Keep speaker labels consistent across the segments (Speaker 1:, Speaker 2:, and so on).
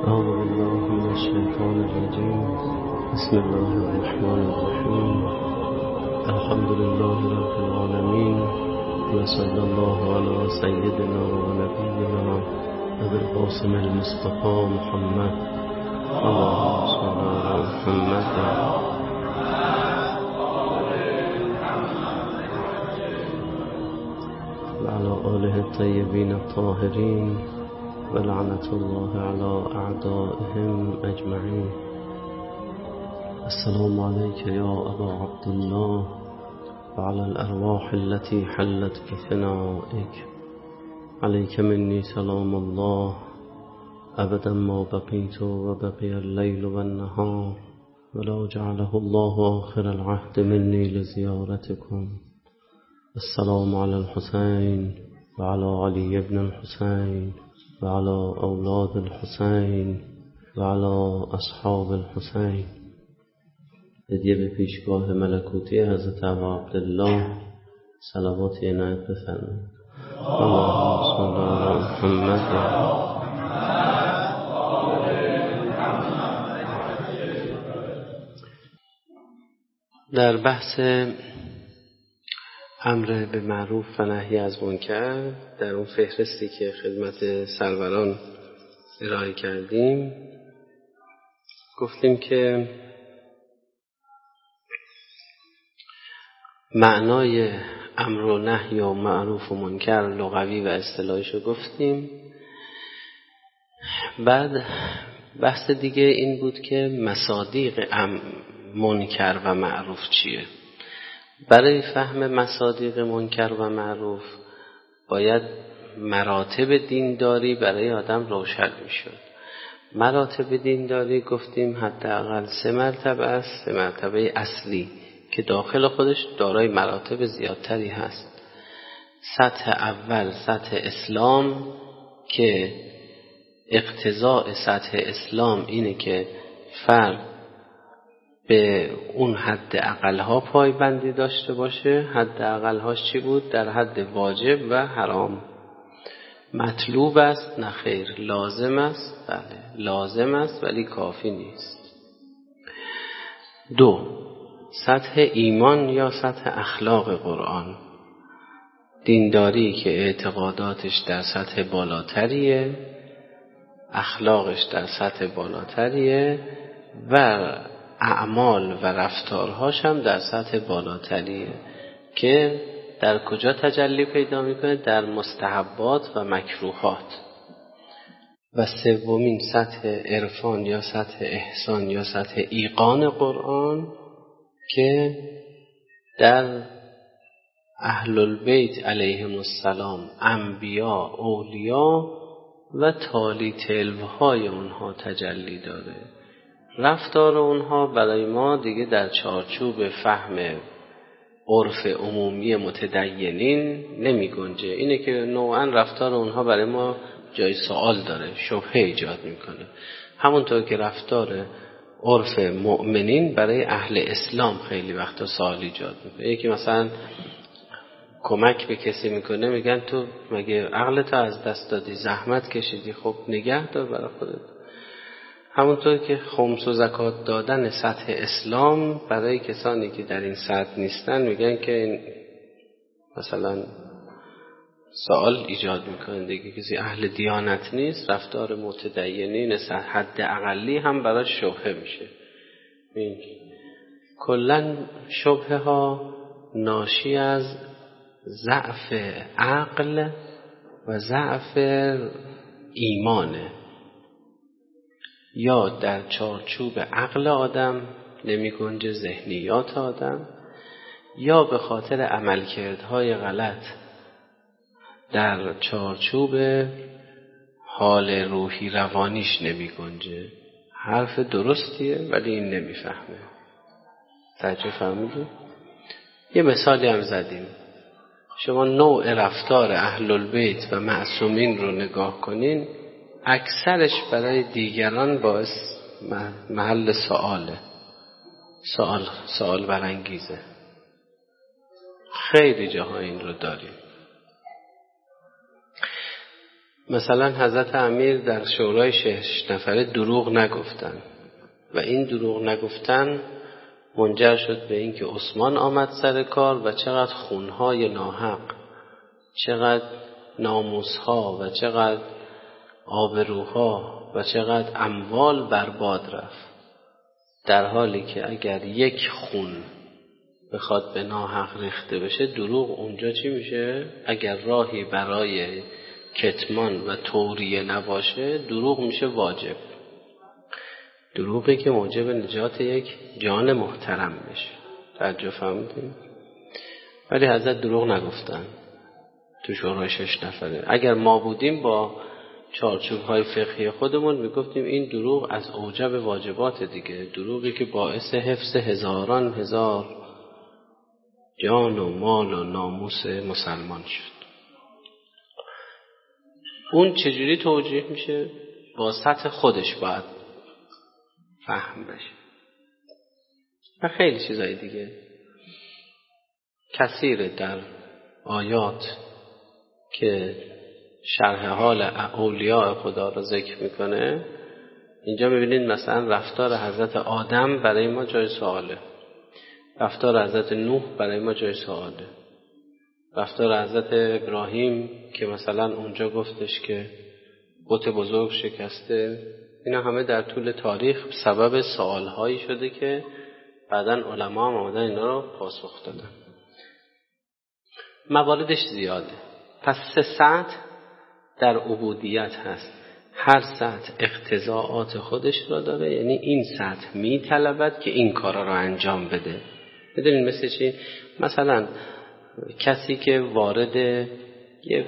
Speaker 1: أعوذ بالله من الشيطان الرجيم. بسم الله الرحمن الرحيم. الحمد لله رب العالمين، وصلى الله على سيدنا ونبينا أبي القاسم المصطفى محمد. اللهم صل على محمد وعلى آله الطيبين الطاهرين، ولعنة الله على أعدائهم أجمعين. السلام عليك يا أبا عبد الله وعلى الأرواح التي حلت بفنائك. عليك مني سلام الله أبدا ما بقيت وبقي الليل والنهار، ولا جعله الله آخر العهد مني لزيارتكم. السلام على الحسين وعلى علي بن الحسين وعلى أولاد الحسين وعلى أصحاب الحسين. هدیه به پیشگاه ملکوتی حضرت ابا عبدالله صلوات عنایت بفرمایید. اللهم صل علی محمد. در بحث امر به معروف و نهی از منکر، در اون فهرستی که خدمت سروران ارائه کردیم، گفتیم که معنای امر و نهی و معروف و منکر لغوی و اصطلاحیشو گفتیم. بعد بحث دیگه این بود که مصادیق منکر و معروف چیه. برای فهم مصادیق منکر و معروف باید مراتب دینداری برای آدم روشن میشد. مراتب دینداری گفتیم حداقل 3 مرتبه است، 3 مرتبه اصلی که داخل خودش دارای مراتب زیادتری هست. سطح اول سطح اسلام که اقتضاء سطح اسلام اینه که فرد به اون حد اقلها پایبندی داشته باشه. حد اقلهاش چی بود؟ در حد واجب و حرام. مطلوب است نه خیر، لازم است. بله لازم است ولی کافی نیست. 2 سطح ایمان یا سطح اخلاق قرآن، دینداری که اعتقاداتش در سطح بالاتریه، اخلاقش در سطح بالاتریه و اعمال و رفتارهاش هم در سطح بالاتریه که در کجا تجلی پیدا میکنه؟ در مستحبات و مکروهات. و 3 سطح عرفان یا سطح احسان یا سطح ایقان قرآن که در اهل البیت علیهم السلام، انبیا، اولیا و تالی تلوهای اونها تجلی داره. رفتار اونها برای ما دیگه در چارچوب فهم عرف عمومی متدینین نمی گنجه. اینه که نوعا رفتار اونها برای ما جای سوال داره، شبهه ایجاد میکنه. همونطور که رفتار عرف مؤمنین برای اهل اسلام خیلی وقتا سوال ایجاد میکنه. یکی مثلا کمک به کسی میکنه، میگن تو مگه عقلتو از دست دادی، زحمت کشیدی، خب نگه دار برای خودت. همونطور که خمس و زکات دادن سطح اسلام برای کسانی که در این سطح نیستن میگن که این مثلا سوال ایجاد میکنه دیگه، کسی اهل دیانت نیست، رفتار متدینین حد اقلی هم برای شبهه میشه. کلن شبهه ها ناشی از ضعف عقل و ضعف ایمانه، یا در چارچوب عقل آدم نمی گنجه، ذهنیات آدم، یا به خاطر عملکردهای غلط در چارچوب حال روحی روانیش نمی گنجه. حرف درستیه ولی این نمی فهمه. توجه فهمیدی؟ یه مثالی هم زدیم. شما نوع رفتار اهل البیت و معصومین رو نگاه کنین، اکثرش برای دیگران باعث محل سوال برانگیزه. خیلی جاها این رو داریم. مثلا حضرت امیر در شورای 6 نفره دروغ نگفتن و این دروغ نگفتن منجر شد به این که عثمان آمد سر کار و چقدر خونهای ناحق، چقدر ناموسها و چقدر آبروها و چقدر اموال برباد رفت، در حالی که اگر یک خون بخواد به ناحق ریخته بشه، دروغ اونجا چی میشه؟ اگر راهی برای کتمان و توریه نباشه، دروغ میشه واجب. دروغی که موجب نجات یک جان محترم میشه. توجه فرمودین؟ ولی حضرت دروغ نگفتن تو شورای 6 نفره. اگر ما بودیم با چارچوب‌های فقهی خودمون میگفتیم این دروغ از اوجب واجبات دیگه، دروغی که باعث حفظ هزاران هزار جان و مال و ناموس مسلمان شد. اون چجوری توجیه میشه؟ با سطح خودش باید فهم بشه و خیلی چیزای دیگه کثیره در آیات که شرح حال اولیاء خدا رو ذکر میکنه. اینجا میبینید مثلا رفتار حضرت آدم برای ما جای سواله، رفتار حضرت نوح برای ما جای سواله، رفتار حضرت ابراهیم که مثلا اونجا گفتش که بت بزرگ شکسته. اینا همه در طول تاریخ سبب سوالهایی شده که بعداً علما هم آمدن اینا رو پاسخ دادن. مواردش زیاده. پس 3 سطح در عبودیت هست، هر سطح اقتضاعات خودش را داره، یعنی این سطح میطلبد که این کارا را انجام بده. بدونین مثل چی؟ مثلا کسی که وارد یه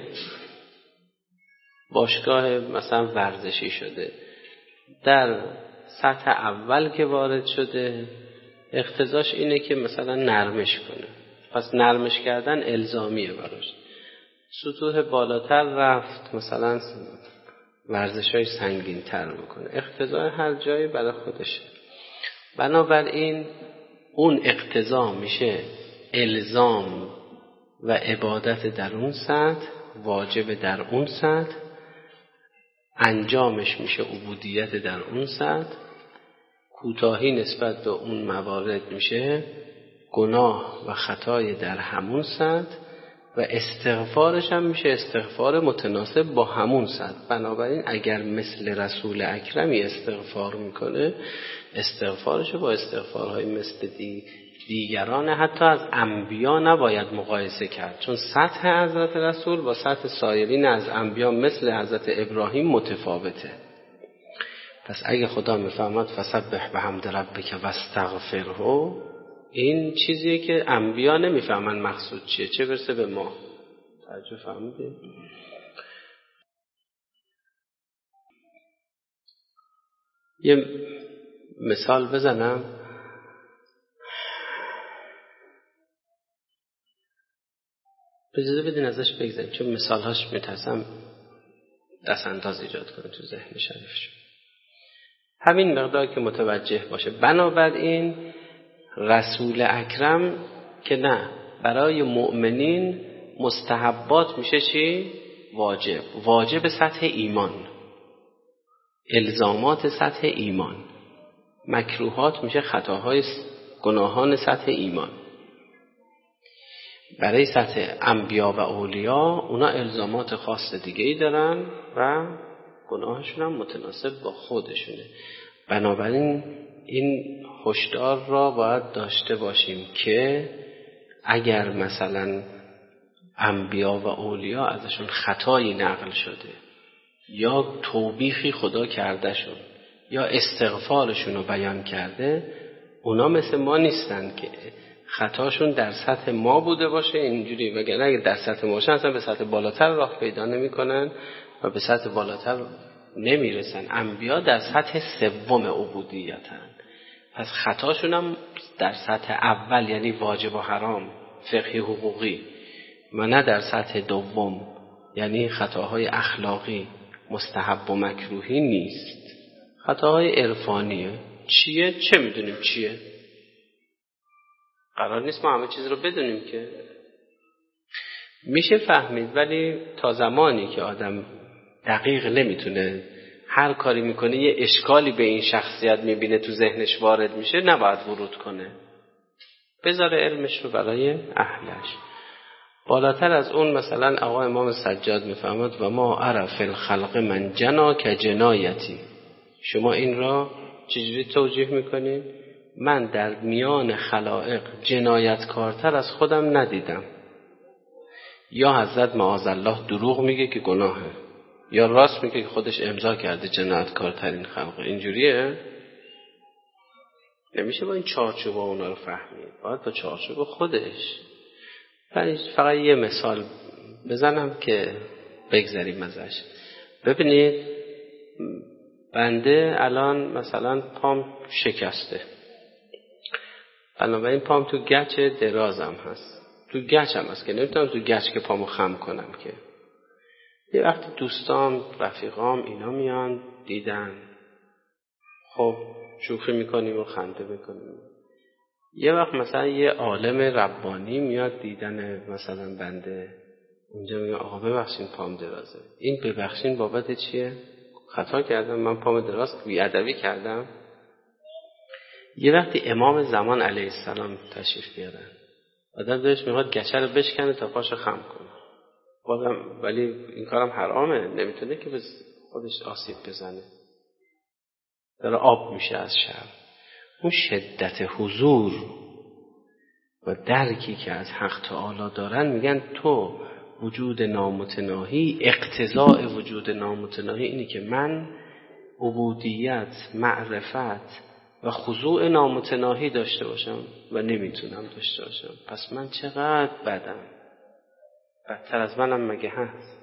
Speaker 1: باشگاه مثلا ورزشی شده، در سطح اول که وارد شده اقتضاش اینه که مثلا نرمش کنه، پس نرمش کردن الزامیه براش. سطوح بالاتر رفت مثلا ورزش‌های سنگین تر میکنه، اقتضای هر جایی برای خودشه. بنابراین اون اقتضا میشه الزام و عبادت در اون سطح، واجب در اون سطح، انجامش میشه عبودیت در اون سطح، کوتاهی نسبت به اون موارد میشه گناه و خطای در همون سطح و استغفارش هم میشه استغفار متناسب با همون سطح. بنابراین اگر مثل رسول اکرمی استغفار میکنه، استغفارش با استغفارهای مثل دیگران حتی از انبیا نباید مقایسه کرد، چون سطح حضرت رسول با سطح سایرین از انبیا مثل حضرت ابراهیم متفاوته. پس اگه خدا میفهمد فسبح بحمد ربک واستغفره، این چیزیه که انبیا نمیفهمن مقصود چیه، چه برسه به ما. توجه فهمیدید؟ یه مثال بزنم. اجازه بدین ازش بگذاریم، چون مثالهاش میترسم دست انداز ایجاد کنه تو ذهن شریفش. همین مقدار که متوجه باشه. بنابراین رسول اکرم که نه، برای مؤمنین مستحبات میشه چی؟ واجب. واجب سطح ایمان، الزامات سطح ایمان. مکروهات میشه خطاهای گناهان سطح ایمان. برای سطح انبیا و اولیا اونا الزامات خاص دیگه‌ای دارن و گناهشون هم متناسب با خودشونه. بنابراین این هشدار را باید داشته باشیم که اگر مثلا انبیا و اولیا ازشون خطایی نقل شده یا توبیخی خدا کرده شد یا استغفارشون رو بیان کرده، اونا مثل ما نیستن که خطاشون در سطح ما بوده باشه اینجوری، وگرنه اگه در سطح ما باشن اصلا به سطح بالاتر راه پیدا نمی کنن و به سطح بالاتر نمی رسن. انبیا در سطح سوم عبودیتن، پس خطاشون هم در سطح اول یعنی واجب و حرام فقهی حقوقی و نه در سطح دوم یعنی خطاهای اخلاقی مستحب و مکروهی نیست. خطاهای عرفانیه. چیه؟ چه میدونیم چیه؟ قرار نیست ما همه چیز رو بدونیم که. میشه فهمید، ولی تا زمانی که آدم دقیق نمیتونه، هر کاری میکنه یه اشکالی به این شخصیت میبینه تو ذهنش وارد میشه، نباید ورود کنه، بذاره علمش رو برای اهلش. بالاتر از اون مثلا آقا امام سجاد میفهمد و ما عرف الخلق من جنا که جنایتی. شما این را چجوری توجیه میکنین؟ من در میان خلائق جنایتکارتر از خودم ندیدم. یا حضرت معاذالله دروغ میگه که گناهه، یا راست میگه که خودش امضا کرده جنایتکارترین خلقه. اینجوریه؟ نمیشه با این چارچوب اونا رو فهمید، باید با چارچوب خودش. فقط یه مثال بزنم که بگذریم ازش. ببینید بنده الان مثلا پام شکسته، بنابراین پام تو گچ درازم هست، تو گچم هست که نمیتونم تو گچ که پامو خم کنم که. یه وقتی دوستام رفیقام اینا میان دیدن، خب شوخی میکنیم و خنده میکنیم. یه وقت مثلا یه عالم ربانی میاد دیدن مثلا بنده، اونجا میگه آقا ببخشین پام درازه. این ببخشین بابت چیه؟ خطا کردم، من پام دراز بی‌ادبی کردم. یه وقتی امام زمان علیه السلام تشریف بیارن، آدم دلش میخواد گچه رو بشکنه تا پاشو خم کنه، بازم ولی این کارم حرامه، نمیتونه که به خودش آسیب بزنه، داره آب میشه از شرم. اون شدت حضور و درکی که از حق تعالی دارن، میگن تو وجود نامتناهی، اقتضاء وجود نامتناهی اینی که من عبودیت، معرفت و خضوع نامتناهی داشته باشم و نمیتونم داشته باشم. پس من چقدر بدم، بدتر از منم مگه هست؟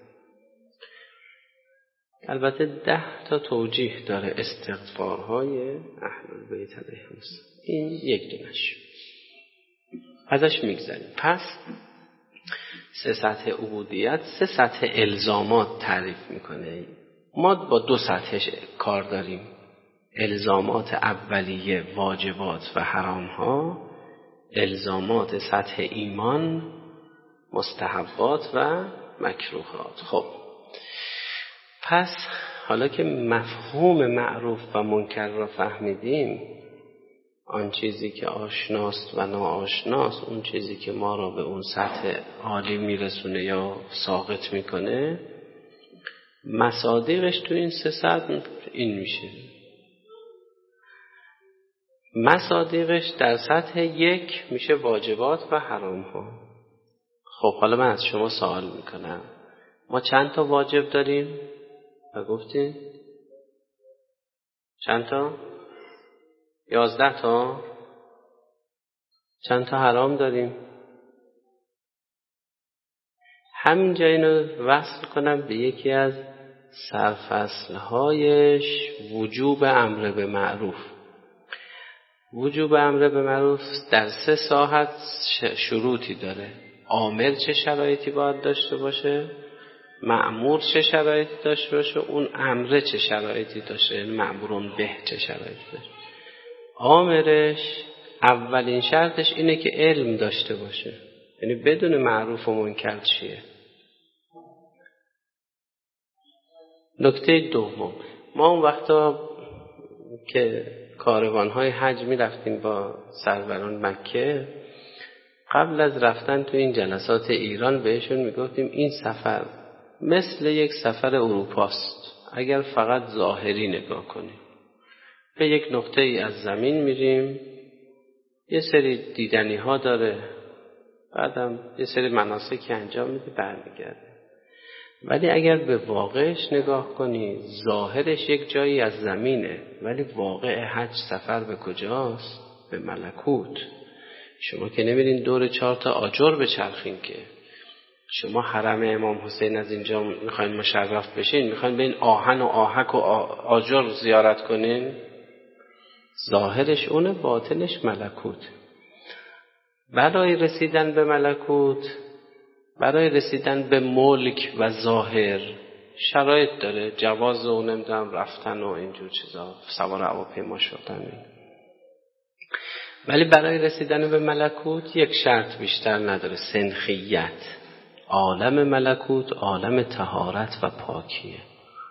Speaker 1: البته 10 تا توجیه داره استغفارهای اهل البیت علیهم السلام، این یک دونش ازش میگذریم. پس 3 سطح عبودیت، 3 سطح الزامات تعریف میکنه. ما با 2 سطحش کار داریم، الزامات اولیه واجبات و حرام ها، الزامات سطح ایمان مستحبات و مکروهات. خب پس حالا که مفهوم معروف و منکر را فهمیدیم، آن چیزی که آشناست و ناآشناست، اون چیزی که ما را به اون سطح عالی میرسونه یا ساقط میکنه، مصادیقش تو این 3 سطح این میشه. مصادیقش در سطح 1 میشه واجبات و حرام ها. خب حالا من از شما سوال میکنم، ما چند تا واجب داریم؟ و گفتیم چند تا؟ 11 تا. چند تا حرام داریم؟ همینجا اینو وصل کنم به یکی از سرفصلهایش، وجوب امر به معروف. وجوب امر به معروف در 3 ساحت شروطی داره. آمر چه شرایطی باید داشته باشه، مأمور چه شرایطی داشته باشه، اون امر چه شرایطی داشته، یعنی مأمورون به چه شرایطی داشته. آمرش اولین شرطش اینه که علم داشته باشه، یعنی بدون معروف و منکر چیه. نکته دوم، ما اون وقتا که کاروان‌های حج می رفتیم با سروران مکه، قبل از رفتن تو این جلسات ایران بهشون می گفتیم این سفر مثل یک سفر اروپاست، اگر فقط ظاهری نگاه کنیم. به یک نقطه ای از زمین میریم، یه سری دیدنی ها داره، بعدم یه سری مناسکی انجام میده، برمیگرده. ولی اگر به واقعش نگاه کنی، ظاهرش یک جایی از زمینه، ولی واقع حج سفر به کجاست؟ به ملکوت. شما که نمیرین دور 4 تا آجر بچرخین که. شما حرم امام حسین از اینجا میخواین مشرف بشین، میخواین به این آهن و آهک و آجر زیارت کنین، ظاهرش اونه، باطنش ملکوت. برای رسیدن به ملکوت، برای رسیدن به ملک و ظاهر شرایط داره، جواز و نمیدونم رفتن و اینجور چیزا، سوار هواپیما شدن. ولی برای رسیدن به ملکوت یک شرط بیشتر نداره، سنخیت. عالم ملکوت عالم طهارت و پاکیه.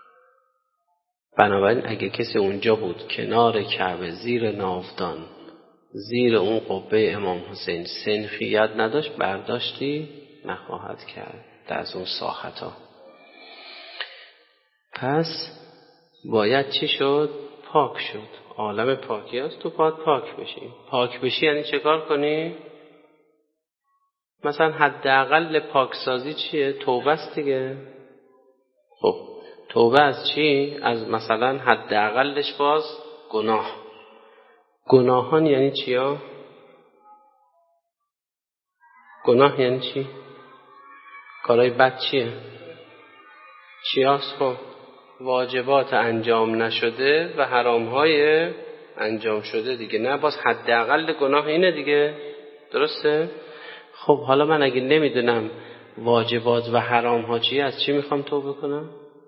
Speaker 1: بنابراین اگه کسی اونجا بود کنار کعبه زیر ناودان، زیر اون قبه امام حسین سنخیت نداشت، برداشتی نخواهد کرد از اون ساحتا. پس باید چی شد؟ پاک شد. عالم پاکی هست، تو باید پاک بشی. پاک بشی یعنی چه کار کنی؟ مثلا حداقل پاکسازی چیه؟ توبه است دیگه. خب توبه از چی؟ از مثلا حداقلش باز گناه. گناهان یعنی چیا؟ گناه یعنی چی؟ کارهای بد چیه؟ چیاست؟ خب واجبات انجام نشده و حرامهای انجام شده دیگه. نه باز حداقل گناه اینه دیگه، درسته؟ خب حالا من اگه نمیدونم واجبات و حرامها چیه، از چی میخوام توبه کنم؟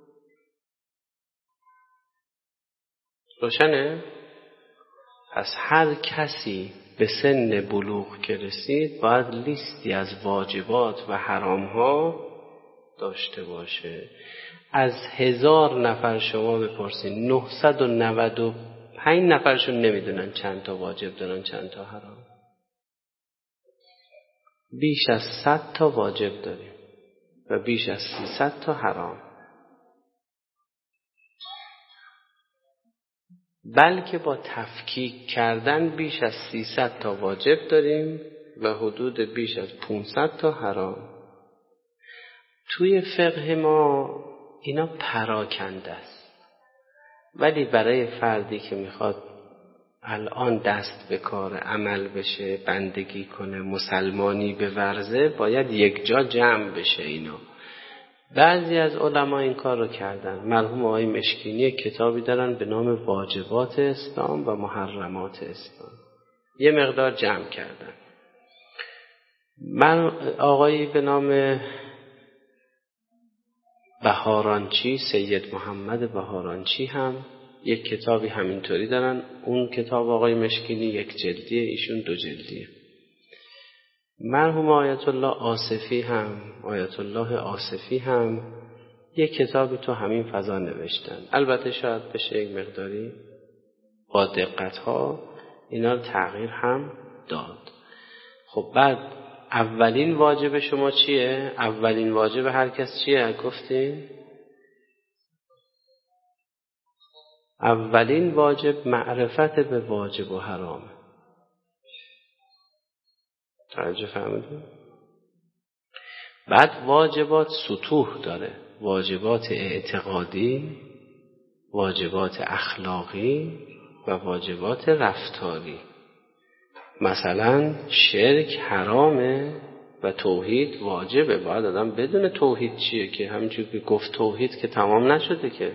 Speaker 1: روشنه؟ پس هر کسی به سن بلوغ که رسید باید لیستی از واجبات و حرامها داشته باشه. از 1000 نفر شما بپرسین 995 نفرشون نمیدونن چند تا واجب دارن چند تا حرام. بیش از 100 تا واجب داریم و بیش از 300 تا حرام. بلکه با تفکیک کردن بیش از 300 تا واجب داریم و حدود بیش از 500 تا حرام. توی فقه ما اینا پراکنده است، ولی برای فردی که میخواد الان دست به کار عمل بشه، بندگی کنه، مسلمانی بورزه، باید یک جا جمع بشه اینا. بعضی از علما این کار رو کردن. مرحوم آقای مشکینی کتابی دارن به نام واجبات اسلام و محرمات اسلام، یه مقدار جمع کردن. من آقایی به نام بهارانچی، سید محمد بهارانچی هم یک کتابی همینطوری دارن. اون کتاب آقای مشکینی 1 جلدیه، ایشون 2 جلدیه. مرحوم آیت الله آصفی هم یک کتابی تو همین فضا نوشتن. البته شاید بشه یک مقداری با دقت‌ها اینا رو تغییر هم داد. خب بعد اولین واجب شما چیه؟ اولین واجب هر کس چیه؟ گفتیم اولین واجب معرفت به واجب و حرام. توجه فرمودید؟ بعد واجبات سطوح داره، واجبات اعتقادی، واجبات اخلاقی و واجبات رفتاری. مثلا شرک حرامه و توحید واجبه. باید آدم بدون توحید چیه، که همینجور که گفت توحید که تمام نشده که.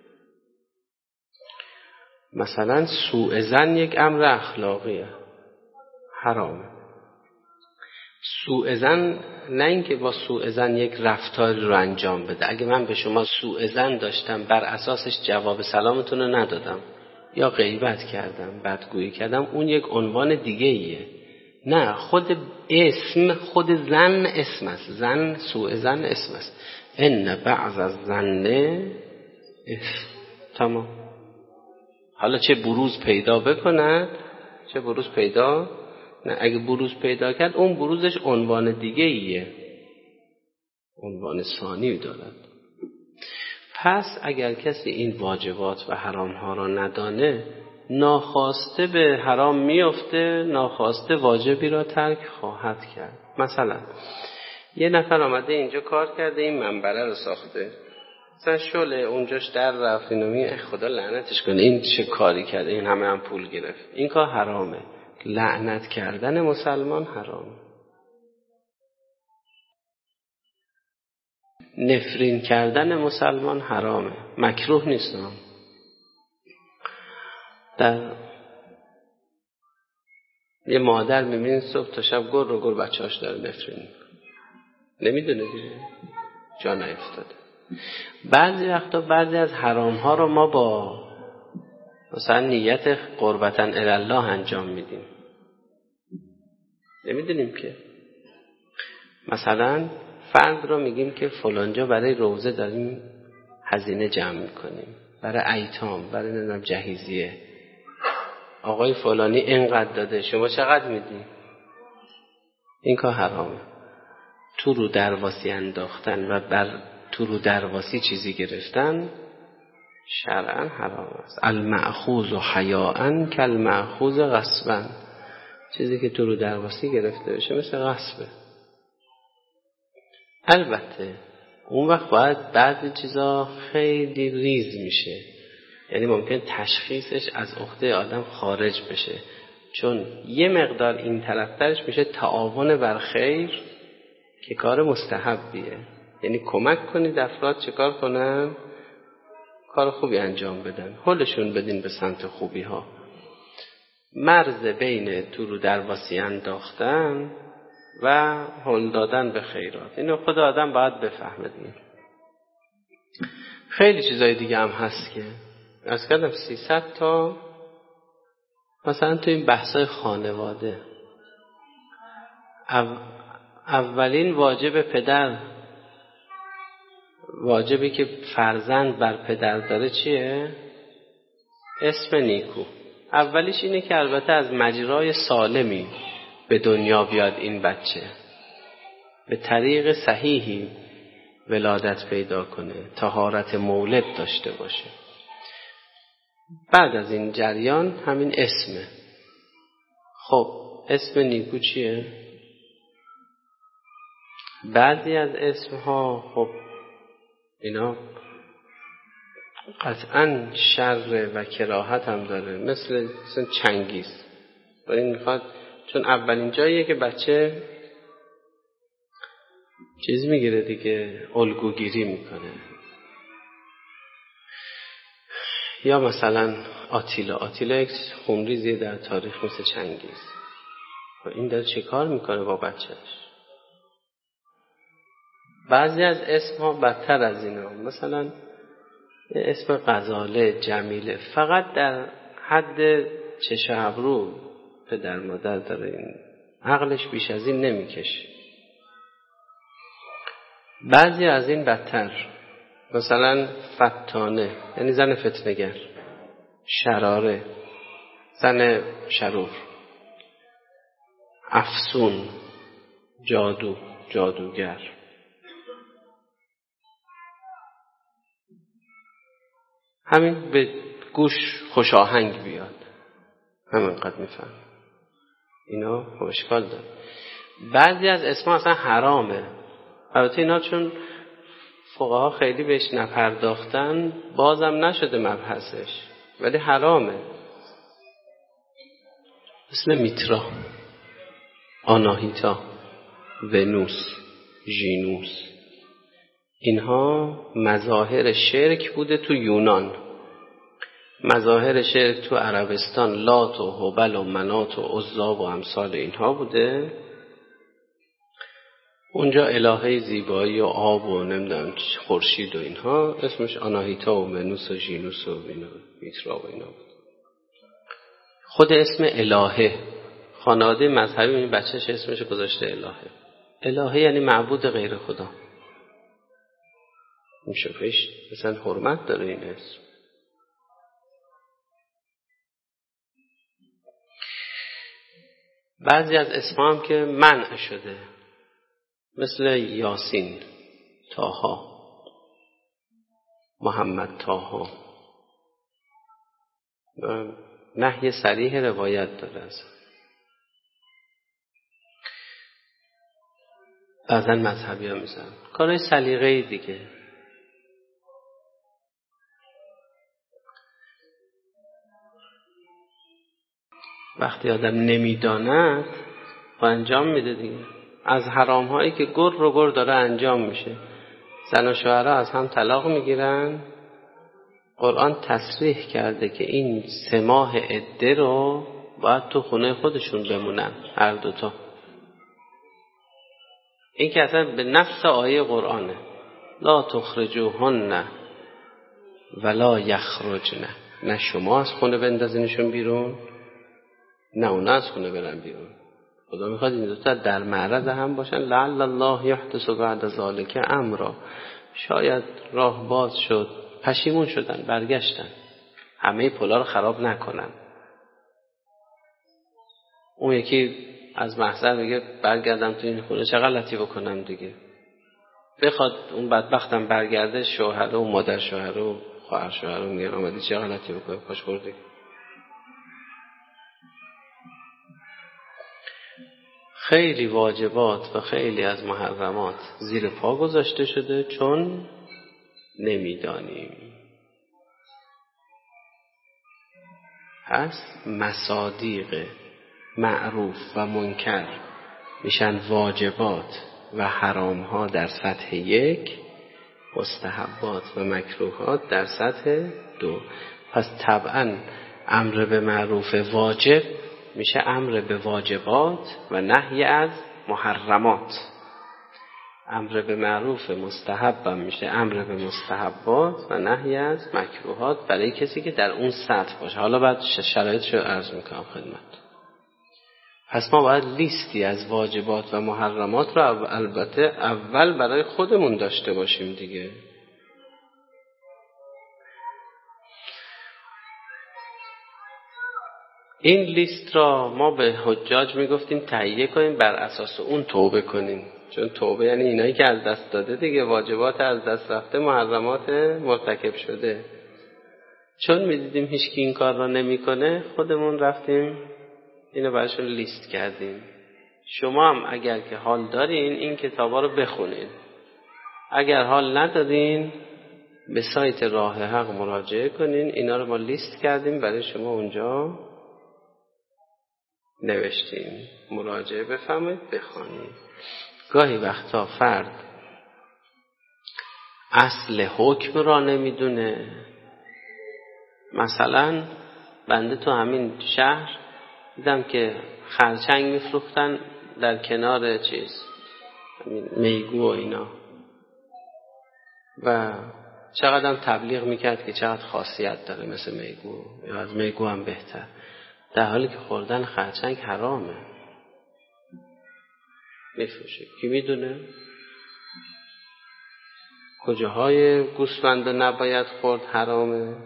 Speaker 1: مثلا سوء ظن یک امر اخلاقیه، حرامه. سوء ظن نه اینکه با سوء ظن یک رفتاری رو انجام بده. اگه من به شما سوء ظن داشتم بر اساسش جواب سلامتون رو ندادم یا غیبت کردم، بدگویی کردم، اون یک عنوان دیگه ایه. نه، خود زن اسم است. زن، سوء ظن اسم است. ان بعض الظن اسم. تمام. حالا چه بروز پیدا بکند چه بروز پیدا نه، اگه بروز پیدا کرد اون بروزش عنوان دیگه ایه، عنوان ثانی دارد. پس اگر کسی این واجبات و حرام ها را ندانه، ناخواسته به حرام میفته، ناخواسته واجبی را ترک خواهد کرد. مثلا یه نفر آمده اینجا کار کرده، این منبره رو ساخته، مثلا شله اونجاش در رفت، اینو خدا لعنتش کنه، این چه کاری کرده، این همه هم پول گرفت. این کار حرامه. لعنت کردن مسلمان حرامه. نفرین کردن مسلمان حرامه، مکروه نیست. در یه مادر میبینید صبح تا شب گر رو گر بچه‌اش داره نفرین، نمیدونه دیگه، جا نیفتاده. بعضی وقتا بعضی از حرام ها رو ما با مثلا نیت قربتاً الله انجام میدیم، نمیدونیم که. مثلا فرض رو میگیم که فلانجا برای روزه داریم هزینه جمع میکنیم، برای ایتام، برای نمیدونم جهیزیه. آقای فلانی اینقدر داده، شما چقدر میدی؟ این کار حرامه. تو رو درواسی انداختن و بر تو رو درواسی چیزی گرفتن شرعاً حرام است. المأخوذ حیاءً کالمأخوذ غصباً. چیزی که تو رو درواسی گرفته بشه مثل غصبه. البته اون وقت باید بعضی چیزا خیلی ریز میشه، یعنی ممکن تشخیصش از عهده آدم خارج بشه، چون یه مقدار این طرفترش میشه تعاون بر خیر که کار مستحبیه، یعنی کمک کنید افراد چه کار کنن؟ کار خوبی انجام بدن، حلشون بدین به سمت خوبی ها. مرز بین تو رو درواسی انداختن و هل دادن به خیرات، اینو خود آدم باید بفهمه دیگه. خیلی چیزای دیگه هم هست که از کردم 300 تا مثلا تو این بحثای خانواده. اولین واجب پدر، واجبی که فرزند بر پدر داره چیه؟ اسم نیکو. اولیش اینه که البته از مجرای سالمی به دنیا بیاد این بچه، به طریق صحیحی ولادت پیدا کنه، طهارت مولد داشته باشه. بعد از این جریان همین اسمه. خب اسم نیکو چیه؟ بعضی از اسمها خب اینا قطعاً شر و کراهت هم داره، مثل چنگیز. ولی این میخواد، چون اولین جاییه که بچه چیز میگیره دیگه، الگوگیری میکنه. یا مثلا آتیلا یک خونریزیه در تاریخ مثل چنگیز. و این داره چه کار میکنه با بچهش؟ بعضی از اسمها بدتر از اینا، مثلا اسم غزاله، جمیله، فقط در حد چشم ابرو پدر مادر داره، این عقلش بیش از این نمیکشه. بعضی از این بدتر، مثلا فتانه یعنی زن فتنه‌گر، شراره زن شرور، افسون جادوگر. همین به گوش خوش آهنگ بیاد، همینقدر میفهم. اینا اشکال داره. بعضی از اسما اصلا حرامه. البته اینا چون فقها خیلی بهش نپرداختن بازم نشده مبحثش، ولی حرامه. مثل میترا، آناهیتا، ونوس، ژینوس، اینها مظاهر شرک بوده تو یونان. مظاهر شرک تو عربستان لات و هبل و منات و عزا و امثال اینها بوده. اونجا الهه زیبایی و آب و نمیدونم خورشید و اینها، اسمش آناهیتا و ونوس و ژینوس و اینا، میترا و اینا بود. خود اسم الهه، خانواده مذهبی این بچهش اسمش گذاشته الهه. الهه یعنی معبود غیر خدا. این شفش مثلا حرمت داره این اسم. بعضی از اسما هم که منع شده، مثل یاسین، طاها، محمد طاها، نهی صریح روایت داره از. بعضا مذهبی هم میزن کارهای سلیقه‌ای دیگه. وقتی آدم نمیداند و انجام میده دیگه. از حرام هایی که گر داره انجام میشه. زن و شوهرها از هم طلاق میگیرن. قرآن تصریح کرده که این 3 ماه عده رو باید تو خونه خودشون بمونن هر دوتا. این که اصلا به نفس آیه قرآنه، لا تخرجوهن ولا یخرجن، نه شما از خونه بندازینشون بیرون نه اونا از خونه برن بیرون. خدا میخواد این دوتا در معرض هم باشن. لعل الله یحدث بعد ذلک امرا، شاید راه باز شد پشیمون شدن، برگشتن. همه پلا رو خراب نکنن. اون یکی از محضر میگه برگردم تو این خونه چه غلطی بکنم دیگه. بخواد اون بدبختم برگرده، شوهر و مادر شوهر و خواهر شوهر رو میگه آمدی چه غلطی بکنی، پاش بردی. خیلی واجبات و خیلی از محرمات زیر پا گذاشته شده چون نمیدانیم. پس مصادیق معروف و منکر میشن واجبات و حرامها در سطح 1، مستحبات و مکروهات در سطح 2. پس طبعا امر به معروف واجب میشه امر به واجبات و نهی از محرمات. امر به معروف مستحب میشه امر به مستحبات و نهی از مکروهات برای کسی که در اون سطح باشه. حالا بعد شرایطشو عرض میکنم خدمت. پس ما باید لیستی از واجبات و محرمات رو البته اول برای خودمون داشته باشیم دیگه. این لیست را ما به حجاج میگفتیم تهیه کنیم، بر اساس اون توبه کنیم. چون توبه یعنی اینایی که از دست داده دیگه، واجبات از دست رفته، محرمات مرتکب شده. چون میدیدیم هیچ کی این کار را نمیکنه، خودمون رفتیم اینو براشون لیست کردیم. شما هم اگر که حال دارین این کتابا رو بخونین، اگر حال ندارین به سایت راه حق مراجعه کنین. اینا رو ما لیست کردیم برای شما اونجا نوشتیم، مراجعه بفرمایید بخونید. گاهی وقتا فرد اصل حکم را نمیدونه. مثلا بنده تو همین شهر دیدم که خرچنگ میفروختن در کنار میگو و اینا، و چقدر تبلیغ میکرد که چقدر خاصیت داره مثل میگو یا از میگو هم بهتر، در حالی که خوردن خرچنگ حرامه. میفروشه، کی میدونه؟ کجاهای گوسفند نباید خورد حرامه.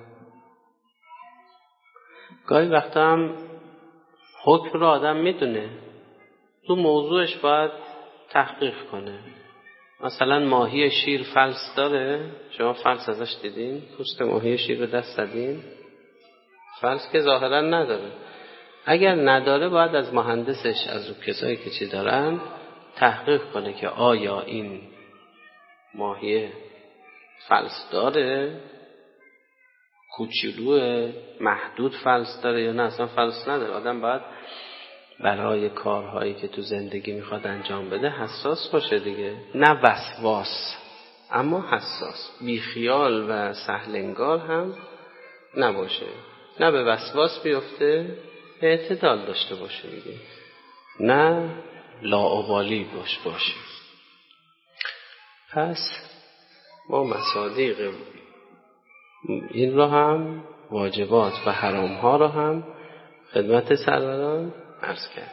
Speaker 1: گاهی وقتا هم حکم رو آدم میدونه، تو موضوعش باید تحقیق کنه. مثلا ماهی شیر فلس داره، شما فلس ازش دیدین؟ پوست ماهی شیر رو دست زدین؟ فلس که ظاهرا نداره. اگر نداره باید از مهندسش، از اون کسایی که چی دارن تحقیق کنه که آیا این ماهی فلس داره، کوچولوه، محدود فلس داره یا نه اصلا فلس نداره. آدم باید برای کارهایی که تو زندگی میخواد انجام بده حساس باشه دیگه، نه وسواس اما حساس، بیخیال و سهلنگار هم نباشه، نه به وسواس بیفته، اعتدال داشته باشه دیگه، نه لاابالی باشه. پس ما مصادیق این رو هم، واجبات و حرام ها رو هم خدمت سروران عرض کرد.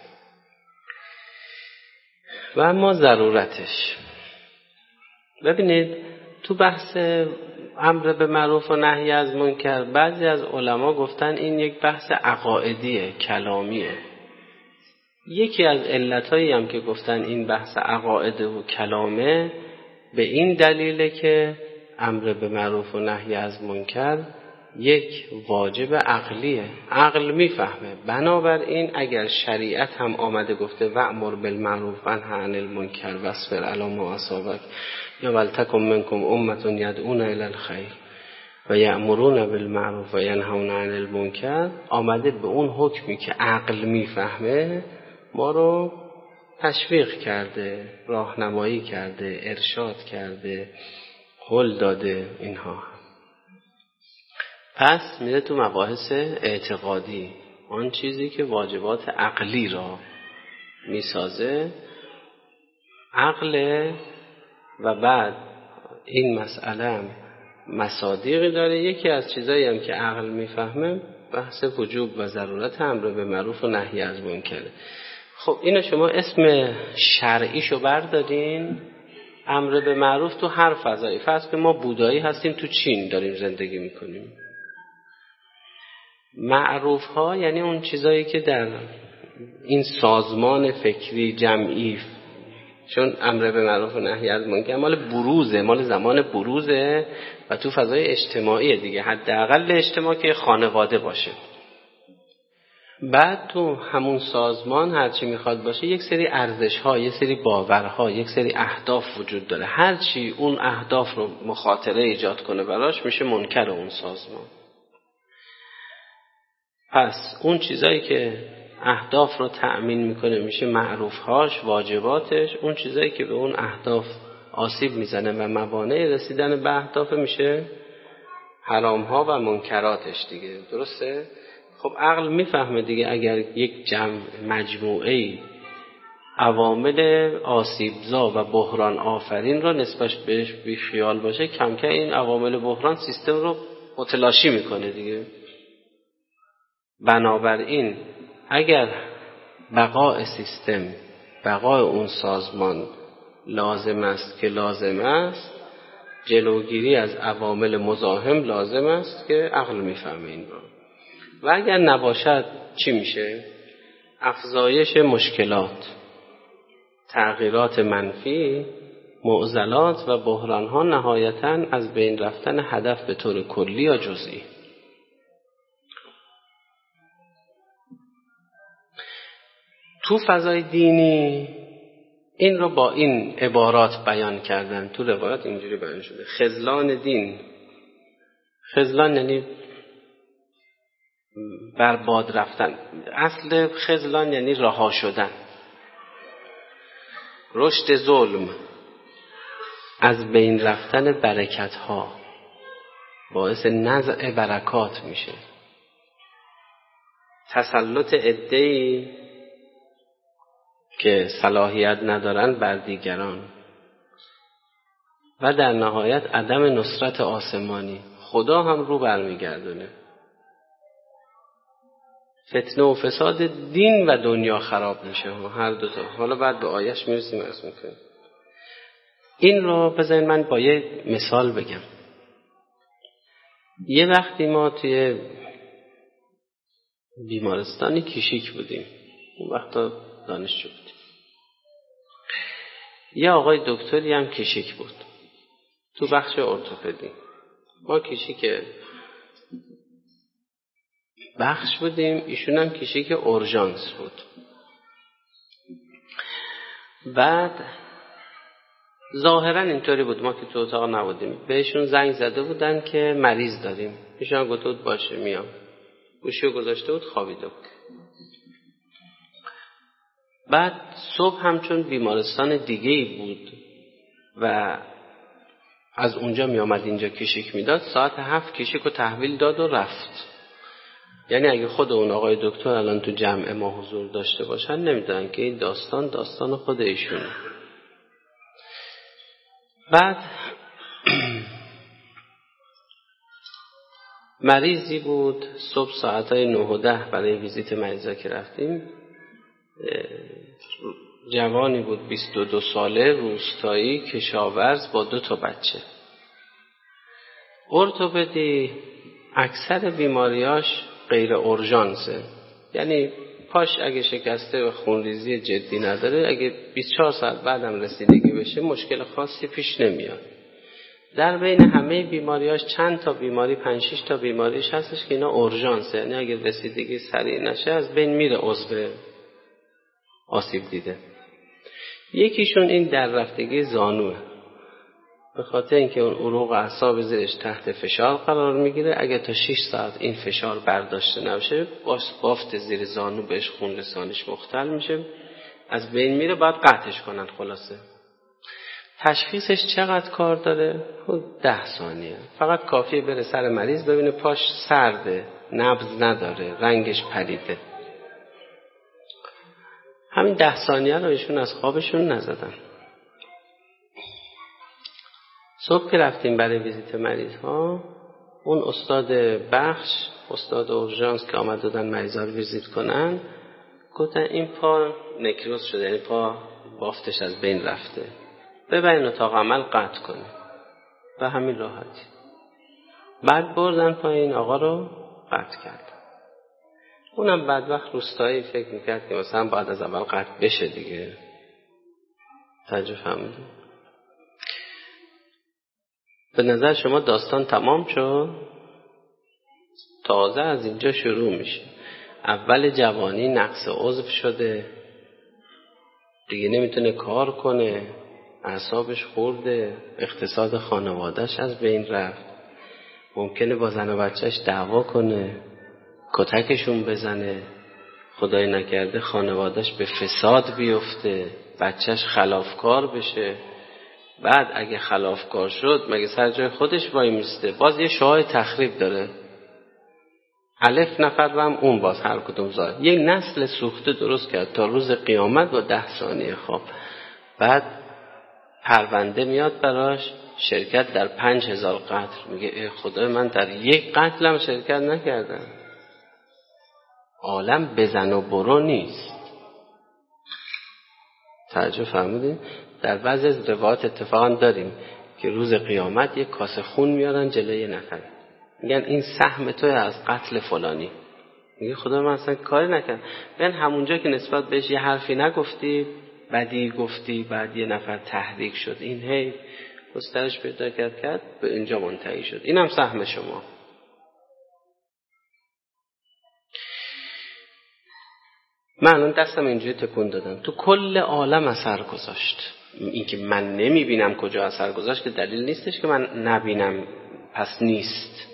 Speaker 1: و اما ضرورتش، ببینید تو بحث امر به معروف و نهی از منکر بعضی از علما گفتن این یک بحث عقائدیه، کلامیه. یکی از علتایی هم که گفتن این بحث عقاید و کلامه به این دلیله که امر به معروف و نهی از منکر یک واجب عقلیه، عقل میفهمه. بنابراین اگر شریعت هم آمده گفته وأمر بالمعروف و انه عن المنکر واصبر علی ما اصابک یا ولتکن منکم امة یدعون الی الخیر و یأمرون بالمعروف و ینهون عن المنکر، آمده به اون حکمی که عقل میفهمه ما رو تشویق کرده، راهنمایی کرده، ارشاد کرده، قول داده. اینها پس میره تو مباحث اعتقادی، آن چیزی که واجبات عقلی را میسازه عقل. و بعد این مسئله مصادیقی داره. یکی از چیزایی هم که عقل میفهمه بحث وجوب و ضرورت امر به معروف و نهی از منکر. خب اینو شما اسم شرعیشو بردارین، امر به معروف تو هر فضایی، فرض که ما بودایی هستیم تو چین داریم زندگی میکنیم، معروف ها یعنی اون چیزایی که در این سازمان فکری جمعی، چون امر به معروف و نهی از منکر مال بروزه، مال زمان بروزه و تو فضای اجتماعی دیگه، حداقل اجتماع که خانواده باشه. بعد تو همون سازمان هرچی میخواد باشه یک سری ارزش ها، یک سری باورها، یک سری اهداف وجود داره. هرچی اون اهداف رو مخاطره ایجاد کنه براش میشه منکر اون سازمان. پس اون چیزایی که اهداف رو تأمین میکنه میشه معروفهاش، واجباتش. اون چیزایی که به اون اهداف آسیب میزنه و موانع رسیدن به اهداف میشه حرامها و منکراتش دیگه. درسته؟ خب عقل میفهمه دیگه اگر یک مجموعه عوامل آسیبزا و بحران آفرین رو نسبت بهش بیخیال باشه، کم کم این عوامل بحران سیستم رو متلاشی میکنه دیگه. بنابراین اگر بقای سیستم، بقای اون سازمان لازم است که لازم است، جلوگیری از عوامل مزاحم لازم است که عقل میفهمه این رو. و اگر نباشد چی میشه؟ افزایش مشکلات، تغییرات منفی، معضلات و بحران‌ها، نهایتاً از بین رفتن هدف به طور کلی یا جزئی. تو فضای دینی این رو با این عبارات بیان کردن. تو روایات اینجوری بیان شده: خذلان دین. خذلان یعنی برباد رفتن. اصل خذلان یعنی رها شدن. رشد ظلم، از بین رفتن برکت ها، باعث نزع برکات میشه. تسلط عده‌ای که صلاحیت ندارن بر دیگران و در نهایت عدم نصرت آسمانی. خدا هم رو برمیگردونه. فتنه و فساد دین و دنیا خراب میشه، هر دوتا. حالا بعد به آیش میرسیم عرض میکنیم. این رو بذارین من با یه مثال بگم. یه وقتی ما توی بیمارستانی کشیک بودیم، اون وقتا دانشجو بودیم. یه آقای دکتری هم کشیک بود تو بخش ارتوپدی. ما کشیک بخش بودیم، ایشون هم کشیک اورژانس بود. بعد ظاهرا اینطوری بود، ما که تو اتاق نبودیم، بهشون زنگ زده بودن که مریض داریم. ایشون هم گفته بود باشه میام. گوشیو گذاشته بود، خوابیده بود. بعد صبح همچون بیمارستان دیگه‌ای بود و از اونجا می آمد اینجا کشیک میداد، ساعت 7 کشیک رو تحویل داد و رفت. یعنی اگه خود اون آقای دکتر الان تو جمع ما حضور داشته باشن نمیدونن که این داستان خود ایشونه. بعد مریضی بود، صبح ساعتهای 9 و 10 برای ویزیت مریضا که رفتیم، جوانی بود 22 ساله، روستایی، کشاورز با 2 بچه. ارتوپدی اکثر بیماریاش غیر اورژانسه، یعنی پاش اگه شکسته و خونریزی جدی نداره، اگه 24 ساعت بعدم رسیدگی بشه مشکل خاصی پیش نمیاد. در بین همه بیماریاش چند تا بیماری، 5-6 تا بیماریش هستش که اینا اورژانسه، یعنی اگه رسیدگی سریع نشه از بین میره عضو آسیب دیده. یکیشون این در رفتگی زانوه، به خاطر اینکه اون عروق اعصاب زیرش تحت فشار قرار میگیره. اگه تا 6 ساعت این فشار برداشته نشه، بافت زیر زانو بهش خون رسانیش مختل میشه، از بین میره، باید قطعش کنن. خلاصه تشخیصش چقدر کار داره؟ 10 ثانیه. فقط کافیه بره سر مریض ببینه پاش سرده، نبض نداره، رنگش پریده. همین 10 ثانیه رو ایشون از خوابشون نزدن. صبح که رفتیم برای ویزیت مریض ها، اون استاد بخش، استاد اورژانس که آمد دادن مریض ها رو ویزیت کنن، گفتن این پا نکروز شده، یعنی پا بافتش از بین رفته. ببرین اتاق عمل قطع کنین، به همین راحتی. بعد بردن پایین، آقا رو قطع کردن. اونم بعد وقت روستایی فکر میکرد که مثلا بعد از اول قطع بشه دیگه. توجه فهمیدین؟ به نظر شما داستان تمام شد؟ تازه از اینجا شروع میشه. اول جوانی نقص عضو شده، دیگه نمیتونه کار کنه، اعصابش خورده، اقتصاد خانوادهش از بین رفت، ممکنه با زن و بچهش دعوا کنه، کتکشون بزنه، خدای نکرده خانوادهش به فساد بیفته، بچهش خلافکار بشه. بعد اگه خلافکار شد مگه سر جای خودش وای میسته؟ باز یه شعاع تخریب داره. الف نفر و هم اون باز هر کدوم زاد. یه نسل سوخته درست کرد تا روز قیامت با 10 ثانیه خواب. بعد پرونده میاد براش، شرکت در 5000 قتل. میگه ای خدای من در یک قتلم شرکت نکردم. عالم بزن و برو نیست. توجه فرمودین؟ در بعضی از روایات اتفاقا داریم که روز قیامت یک کاسه خون میارن جلوی نفر، میگن این سهم توی از قتل فلانی. میگه خدا من اصلا کاری نکردم. میگن همونجا که نسبت بهش یه حرفی نگفتی، بدی گفتی، بعد یه نفر تحریک شد، این هی گسترش پیدا کرد به اینجا منتهی شد. اینم سهم شما. من الان دستم اینجوری تکون دادم، تو کل عالم اثر گذاشت. این که من نمیبینم کجا اثر گذاشت که دلیل نیستش که من نبینم پس نیست.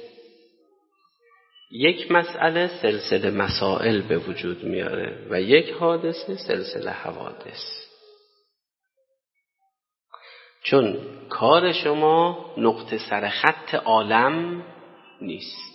Speaker 1: یک مسئله سلسله مسائل به وجود میاره و یک حادثه سلسله حوادث. چون کار شما نقطه سر خط عالم نیست،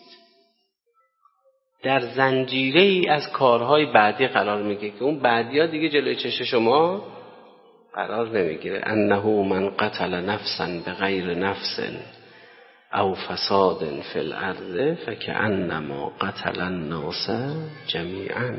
Speaker 1: در زنجیره ای از کارهای بعدی قرار میگیره که اون بعدی ها دیگه جلوی چشم شما قرار نمیگیره. انه من قتل نفسا بغیر نفس او فساد فی الارض فکأنما قتل الناس جمیعا.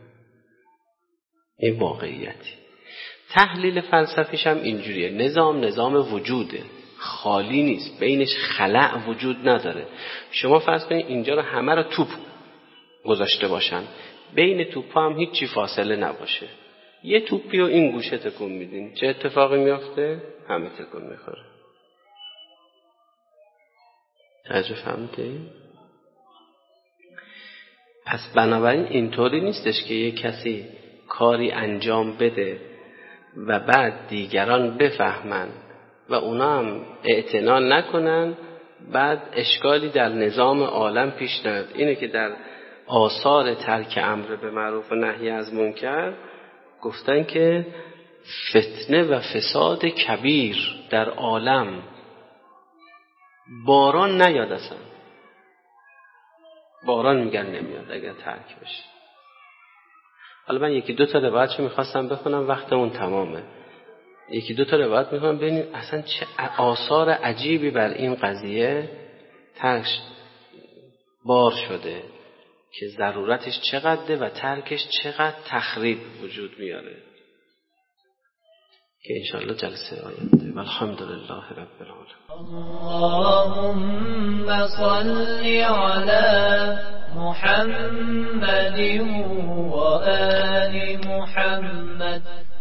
Speaker 1: این واقعیتی. تحلیل فلسفیش هم اینجوریه. نظام وجوده، خالی نیست، بینش خلأ وجود نداره. شما فرض کنید اینجا رو همه رو توپ گذاشته باشن، بین توپ هم هیچی فاصله نباشه، یه توپی و این گوشه تکون میدین، چه اتفاقی میافته؟ همه تکون میخوره. توجه فهمید؟ پس بنابراین اینطوری نیستش که یک کسی کاری انجام بده و بعد دیگران بفهمن و اونا هم اعتنا نکنن، بعد اشکالی در نظام عالم پیش نیاد. اینه که در آثار ترک امر به معروف و نهی از منکر گفتن که فتنه و فساد کبیر در عالم، باران نیاد، اصلا باران میگن نمیاد اگر ترک بشه. حالا من یکی دو تا روایتشو میخواستم بخونم، وقتمون تمامه. یکی دو تا روایت میخوام ببینیم اصلا چه آثار عجیبی بر این قضیه ترک بار شده که ضرورتش چقدره و ترکش چقدر تخریب وجود میاره، که انشاءالله جلسه آینده. والحمدلله رب العالمین.
Speaker 2: اللهم صل على محمد و آل محمد